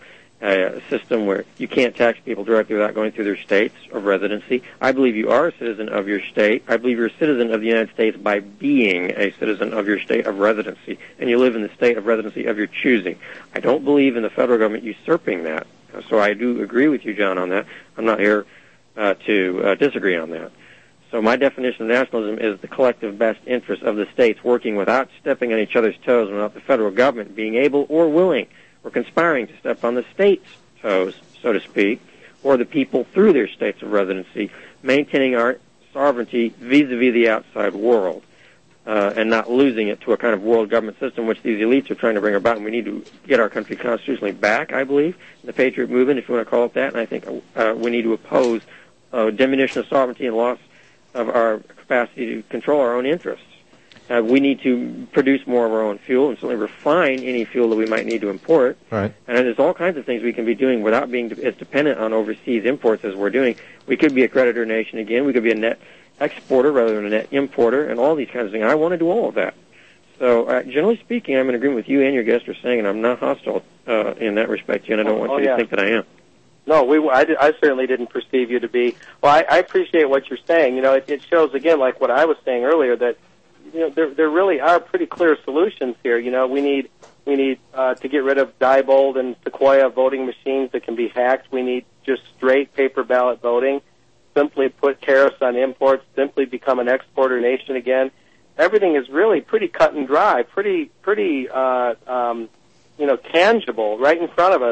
a system where you can't tax people directly without going through their states of residency. I believe you are a citizen of your state. I believe you're a citizen of the United States by being a citizen of your state of residency, and you live in the state of residency of your choosing. I don't believe in the federal government usurping that. So I do agree with you, John, on that. I'm not here uh, to uh, disagree on that. So my definition of nationalism is the collective best interest of the states working without stepping on each other's toes and without the federal government being able or willing or conspiring to step on the state's toes, so to speak, or the people through their states of residency, maintaining our sovereignty vis-a-vis the outside world, uh, and not losing it to a kind of world government system which these elites are trying to bring about. And we need to get our country constitutionally back, I believe, the Patriot movement, if you want to call it that. And I think uh, we need to oppose uh, diminution of sovereignty and loss of our capacity to control our own interests. Uh, we need to produce more of our own fuel and certainly refine any fuel that we might need to import. Right. And there's all kinds of things we can be doing without being de- as dependent on overseas imports as we're doing. We could be a creditor nation again. We could be a net exporter rather than a net importer and all these kinds of things. I want to do all of that. So uh, generally speaking, I'm in agreement with you and your guest are saying, and I'm not hostile uh, in that respect, and I don't oh, want oh, you yeah. to think that I am. No, we. I, did, I certainly didn't perceive you to be. Well, I, I appreciate what you're saying. You know, it, it shows, again, like what I was saying earlier, that you know, there there really are pretty clear solutions here. You know, we need we need uh, to get rid of Diebold and Sequoia voting machines that can be hacked. We need just straight paper ballot voting. Simply put tariffs on imports. Simply become an exporter nation again. Everything is really pretty cut and dry, pretty pretty uh, um, you know tangible, right in front of us.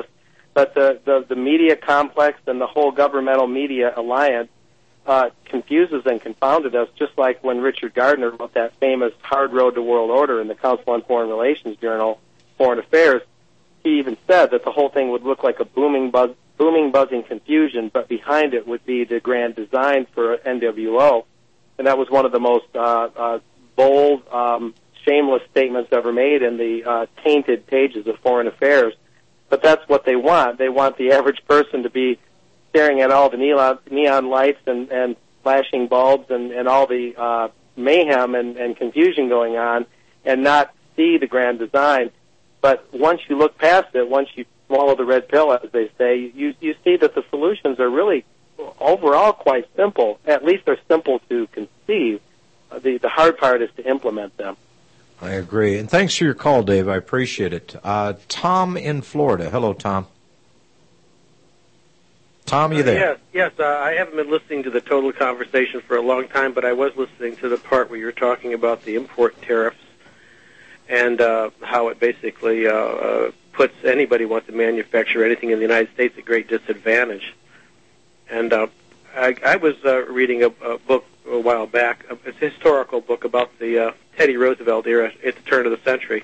But the, the, the media complex and the whole governmental media alliance uh, confuses and confounded us, just like when Richard Gardner wrote that famous Hard Road to World Order in the Council on Foreign Relations Journal, Foreign Affairs. He even said that the whole thing would look like a booming, buzz, booming, buzzing confusion, but behind it would be the grand design for N W O. And that was one of the most uh, uh, bold, um, shameless statements ever made in the uh, tainted pages of Foreign Affairs. But that's what they want. They want the average person to be staring at all the neon, neon lights and, and flashing bulbs and, and all the uh, mayhem and, and confusion going on and not see the grand design. But once you look past it, once you swallow the red pill, as they say, you, you see that the solutions are really overall quite simple. At least they're simple to conceive. Uh, the, the hard part is to implement them. I agree. And thanks for your call, Dave. I appreciate it. Uh, Tom in Florida. Hello, Tom. Tom, you there? Uh, yes, yes. Uh, I haven't been listening to the total conversation for a long time, but I was listening to the part where you were talking about the import tariffs and uh, how it basically uh, uh, puts anybody who wants to manufacture anything in the United States at great disadvantage. And uh, I, I was uh, reading a, a book a while back, a, a historical book about the uh, Teddy Roosevelt era at the turn of the century.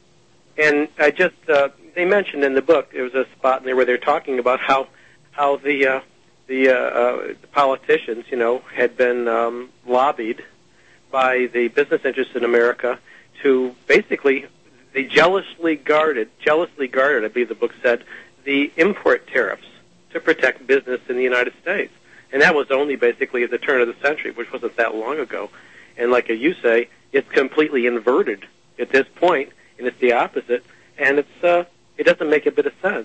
And I just, uh, they mentioned in the book, there was a spot in there where they're talking about how how the uh, the, uh, uh, the politicians, you know, had been um, lobbied by the business interests in America to basically, they jealously guarded, jealously guarded, I believe the book said, the import tariffs to protect business in the United States. And that was only basically at the turn of the century, which wasn't that long ago. And like you say, it's completely inverted at this point, and it's the opposite, and it's uh, it doesn't make a bit of sense.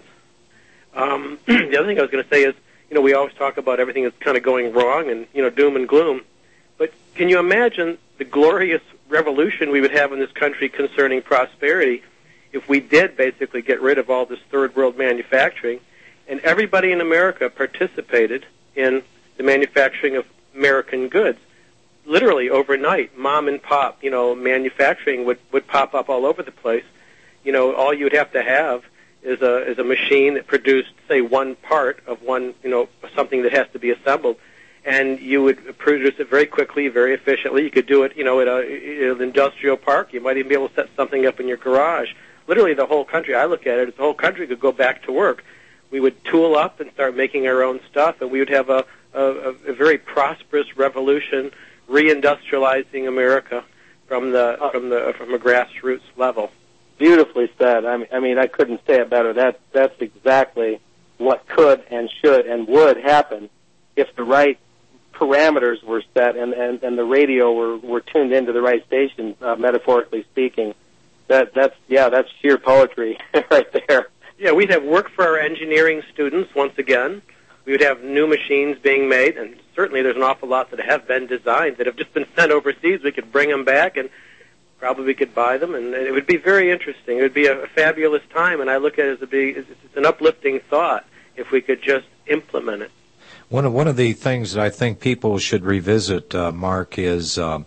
Um, the other thing I was going to say is, you know, we always talk about everything that's kind of going wrong and, you know, doom and gloom. But can you imagine the glorious revolution we would have in this country concerning prosperity if we did basically get rid of all this third world manufacturing and everybody in America participated in the manufacturing of American goods? Literally overnight, mom and pop, you know, manufacturing would, would pop up all over the place. You know, all you'd have to have is a is a machine that produced, say, one part of one, you know, something that has to be assembled, and you would produce it very quickly, very efficiently. You could do it, you know, at, a, at an industrial park. You might even be able to set something up in your garage. Literally, the whole country. I look at it as the whole country could go back to work. We would tool up and start making our own stuff, and we would have a a, a very prosperous revolution, reindustrializing America from the from the from a grassroots level. Beautifully said. I mean, I mean, I couldn't say it better. That that's exactly what could and should and would happen if the right parameters were set and, and, and the radio were, were tuned into the right station, uh, metaphorically speaking. That that's yeah, that's sheer poetry right there. Yeah, we'd have work for our engineering students once again. We would have new machines being made, and certainly there's an awful lot that have been designed that have just been sent overseas. We could bring them back, and probably we could buy them, and it would be very interesting. It would be a fabulous time, and I look at it as a big, it's an uplifting thought if we could just implement it. One of one of the things that I think people should revisit, uh, Mark, is uh,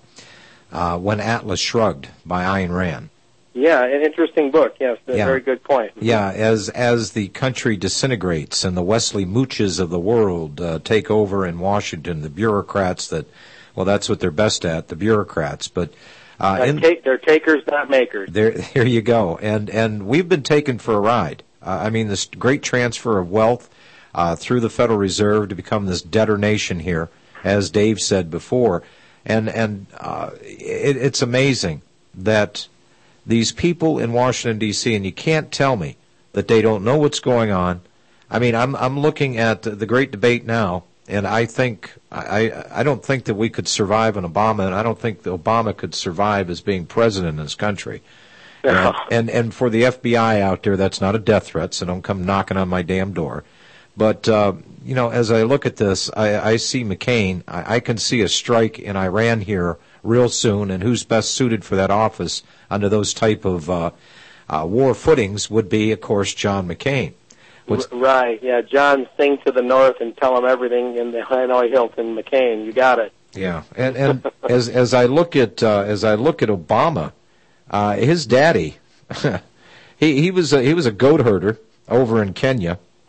uh, When Atlas Shrugged by Ayn Rand. Yeah, an interesting book. Yes, a yeah. very good point. Yeah, as as the country disintegrates and the Wesley Mooches of the world uh, take over in Washington, the bureaucrats that, well, that's what they're best at, the bureaucrats, but Uh, in, take, they're takers, not makers. There, here you go. And and we've been taken for a ride. Uh, I mean, this great transfer of wealth uh, through the Federal Reserve to become this debtor nation here, as Dave said before. And and uh, it, it's amazing that these people in Washington, D C, and you can't tell me that they don't know what's going on. I mean, I'm I'm looking at the great debate now. And I think I I don't think that we could survive an Obama, and I don't think that Obama could survive as being president in this country. And, and and for the F B I out there, that's not a death threat, so don't come knocking on my damn door. But uh, you know, as I look at this, I, I see McCain. I, I can see a strike in Iran here real soon, and who's best suited for that office under those type of uh, uh, war footings would be, of course, John McCain. What's, right, yeah. John, sing to the north and tell them everything in the Hanoi Hilton McCain. You got it. Yeah, and and as as I look at uh, as I look at Obama, uh, his daddy, he he was a, he was a goat herder over in Kenya,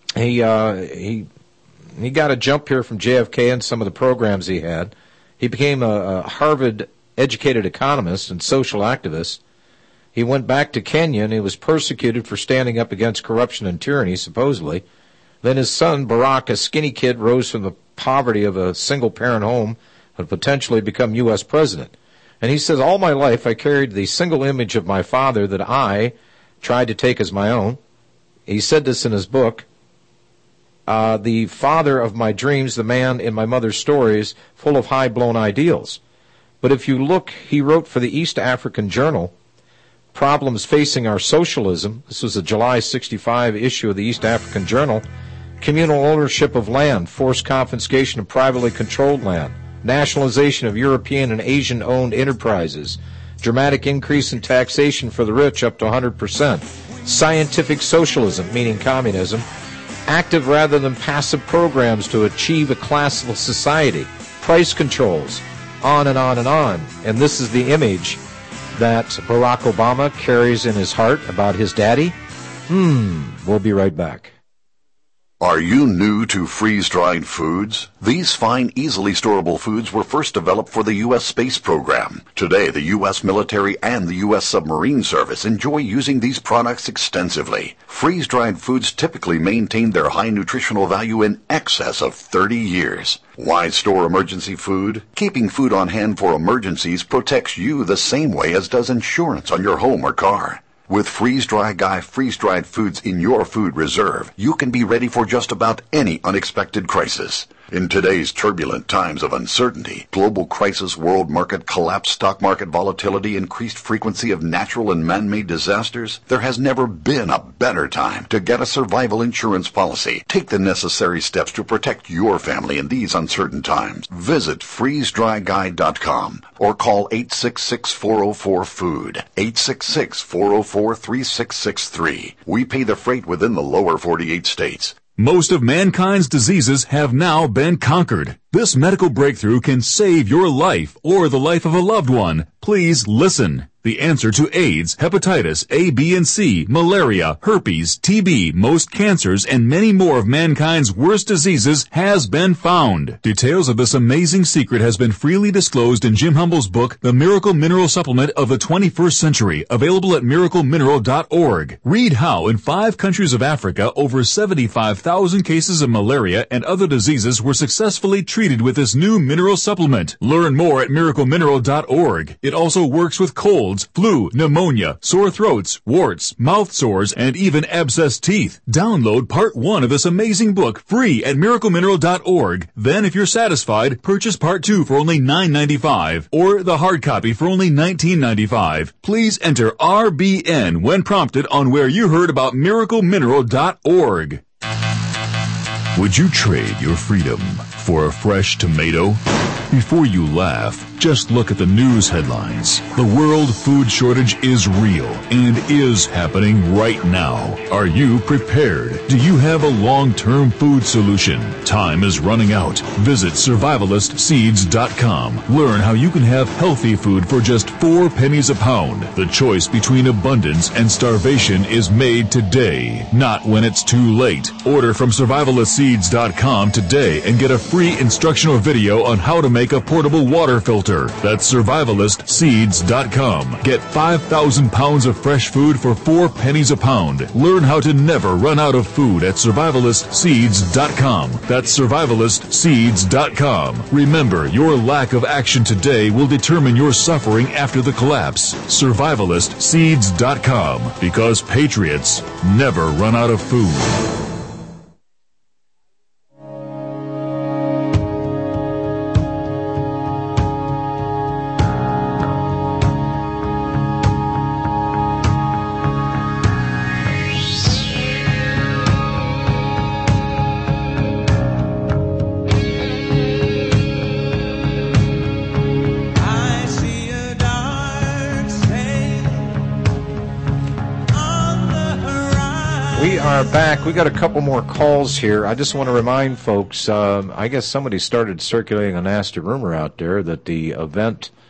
he uh, he he got a jump here from J F K and some of the programs he had. He became a, a Harvard-educated economist and social activist. He went back to Kenya, and he was persecuted for standing up against corruption and tyranny, supposedly. Then his son, Barack, a skinny kid, rose from the poverty of a single-parent home and potentially become U S president. And he says, all my life I carried the single image of my father that I tried to take as my own. He said this in his book, uh, the father of my dreams, the man in my mother's stories, full of high-blown ideals. But if you look, he wrote for the East African Journal, Problems Facing Our Socialism. This was a July sixty-five issue of the East African Journal. Communal ownership of land, forced confiscation of privately controlled land, nationalization of European and Asian-owned enterprises, dramatic increase in taxation for the rich up to one hundred percent, scientific socialism, meaning communism, active rather than passive programs to achieve a classless society, price controls, on and on and on. And this is the image that Barack Obama carries in his heart about his daddy. Hmm, we'll be right back. Are you new to freeze-dried foods? These fine, easily storable foods were first developed for the U S space program. Today, the U S military and the U S submarine service enjoy using these products extensively. Freeze-dried foods typically maintain their high nutritional value in excess of thirty years. Why store emergency food? Keeping food on hand for emergencies protects you the same way as does insurance on your home or car. With Freeze-Dry Guy freeze-dried foods in your food reserve, you can be ready for just about any unexpected crisis. In today's turbulent times of uncertainty, global crisis, world market collapse, stock market volatility, increased frequency of natural and man-made disasters, there has never been a better time to get a survival insurance policy. Take the necessary steps to protect your family in these uncertain times. Visit freeze dry guy dot com or call eight six six, four oh four, food, eight six six, four oh four, three six six three. We pay the freight within the lower forty-eight states. Most of mankind's diseases have now been conquered. This medical breakthrough can save your life or the life of a loved one. Please listen. The answer to AIDS, hepatitis A, B, and C, malaria, herpes, T B, most cancers, and many more of mankind's worst diseases has been found. Details of this amazing secret has been freely disclosed in Jim Humble's book, The Miracle Mineral Supplement of the twenty-first century, available at miracle mineral dot org. Read how in five countries of Africa, over seventy-five thousand cases of malaria and other diseases were successfully treated with this new mineral supplement. Learn more at miracle mineral dot org. It also works with colds, flu, pneumonia, sore throats, warts, mouth sores, and even abscessed teeth. Download part one of this amazing book free at miracle mineral dot org. Then, if you're satisfied, purchase part two for only nine ninety-five or the hard copy for only nineteen ninety-five. Please enter R B N when prompted on where you heard about miracle mineral dot org. Would you trade your freedom for a fresh tomato? Before you laugh, just look at the news headlines. The world food shortage is real and is happening right now. Are you prepared? Do you have a long-term food solution? Time is running out. Visit survivalist seeds dot com. Learn how you can have healthy food for just four pennies a pound. The choice between abundance and starvation is made today, not when it's too late. Order from survivalist seeds dot com today and get a free instructional video on how to make a portable water filter. That's survivalist seeds dot com. Get five thousand pounds of fresh food for four pennies a pound. Learn how to never run out of food at survivalist seeds dot com. That's survivalist seeds dot com. Remember, your lack of action today will determine your suffering after the collapse. survivalist seeds dot com. Because patriots never run out of food. Back. We got a couple more calls here. I just want to remind folks, um, I guess somebody started circulating a nasty rumor out there that the event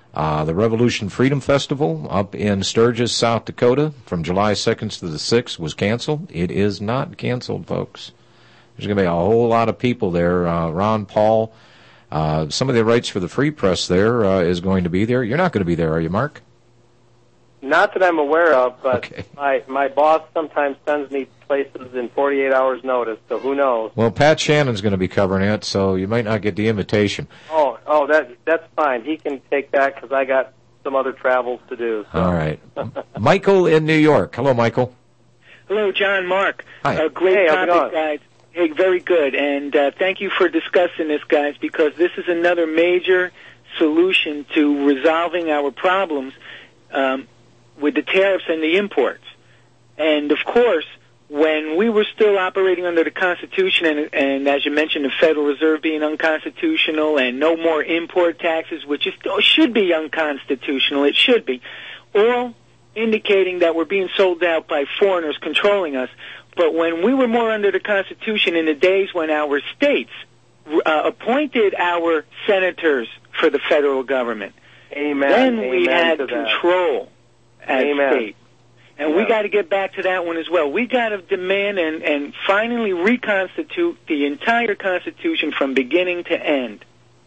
Uh, the Revolution Freedom Festival up in Sturgis, South Dakota, from July second to the sixth was canceled. It is not canceled, folks. There's going to be a whole lot of people there. Uh, Ron Paul, uh, some of the rights for the Free Press there uh, is going to be there. You're not going to be there, are you, Mark? Not that I'm aware of, but okay. my my boss sometimes sends me places in forty-eight hours notice, so who knows? Well, Pat Shannon's going to be covering it, so you might not get the invitation. Oh, oh, that that's fine. He can take that because I got some other travels to do. So. All right. Michael in New York. Hello, Michael. Hello, John, Mark. Hi. Uh, great Hey, how's it topic, going? guys. Hey, very good. And uh, thank you for discussing this, guys, because this is another major solution to resolving our problems um, with the tariffs and the imports. And, of course, when we were still operating under the Constitution, and, and as you mentioned, the Federal Reserve being unconstitutional and no more import taxes, which is, should be unconstitutional, it should be, all indicating that we're being sold out by foreigners controlling us. But when we were more under the Constitution in the days when our states uh, appointed our senators for the federal government, Amen. then we Amen had to that. control as Amen. states. And Yeah. we got to get back to that one as well. We got to demand and, and finally reconstitute the entire Constitution from beginning to end.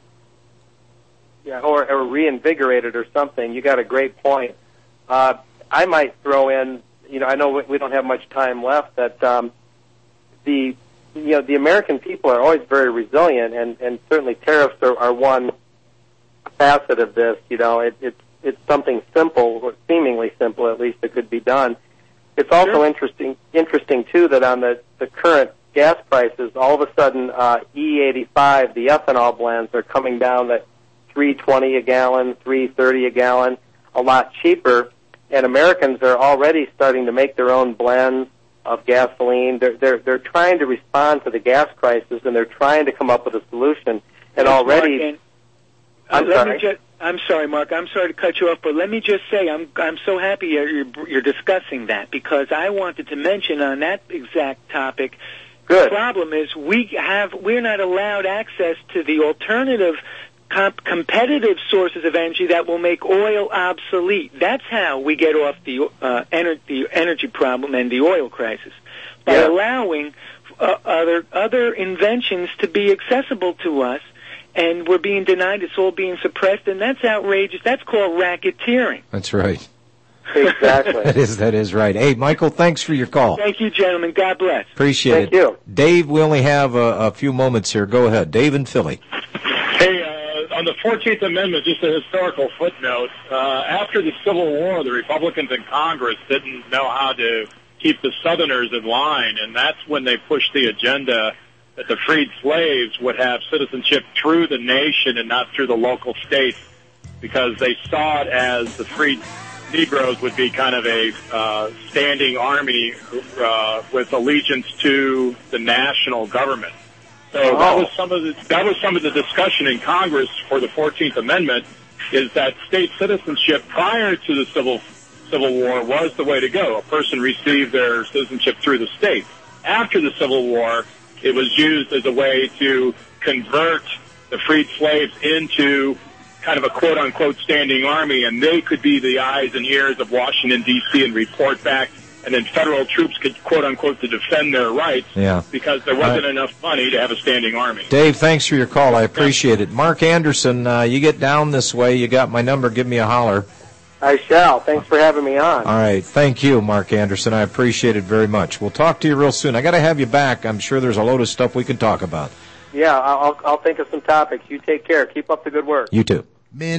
Yeah, or, or reinvigorate it or something. You got a great point. Uh, I might throw in, you know, I know we, we don't have much time left, that um, the, you know, the American people are always very resilient, and, and certainly tariffs are, are one facet of this. You know, it, it's it's something simple, or seemingly simple at least, that could be done. It's also Sure. interesting, interesting too, that on the, the current gas prices, all of a sudden uh, E eighty-five, the ethanol blends, are coming down at three twenty a gallon, three thirty a gallon, a lot cheaper. And Americans are already starting to make their own blends of gasoline. They're they're they're trying to respond to the gas crisis, and they're trying to come up with a solution. And Yes, already, Mark, and, uh, I'm let sorry. Me just, I'm sorry, Mark. I'm sorry to cut you off, but let me just say I'm I'm so happy you're, you're discussing that, because I wanted to mention on that exact topic. Good. The problem is we have we're not allowed access to the alternative comp- competitive sources of energy that will make oil obsolete. That's how we get off the uh, ener- the energy problem and the oil crisis, by Yeah. allowing uh, other other inventions to be accessible to us. And we're being denied. It's all being suppressed, and that's outrageous. That's called racketeering. That's right. Exactly. that is that is right. Hey, Michael, thanks for your call. Thank you, gentlemen. God bless. Appreciate Thank it. you. Dave, we only have a, a few moments here. Go ahead. Dave in Philly. Hey, uh, on the fourteenth Amendment, just a historical footnote. Uh, after the Civil War, the Republicans in Congress didn't know how to keep the Southerners in line, and that's when they pushed the agenda that the freed slaves would have citizenship through the nation and not through the local states, because they saw it as the freed Negroes would be kind of a uh, standing army uh, with allegiance to the national government. So Oh. that was some of the that was some of the discussion in Congress for the fourteenth Amendment, is that state citizenship prior to the Civil Civil War was the way to go. A person received their citizenship through the state. After the Civil War, it was used as a way to convert the freed slaves into kind of a quote-unquote standing army, and they could be the eyes and ears of Washington, D C, and report back, and then federal troops could quote-unquote to defend their rights, Yeah. because there wasn't Right. enough money to have a standing army. Dave, thanks for your call. I appreciate it. Mark Anderson, uh, you get down this way. You got my number. Give me a holler. I shall. Thanks for having me on. All right. Thank you, Mark Anderson. I appreciate it very much. We'll talk to you real soon. I got to have you back. I'm sure there's a load of stuff we can talk about. Yeah, I'll, I'll think of some topics. You take care. Keep up the good work. You too.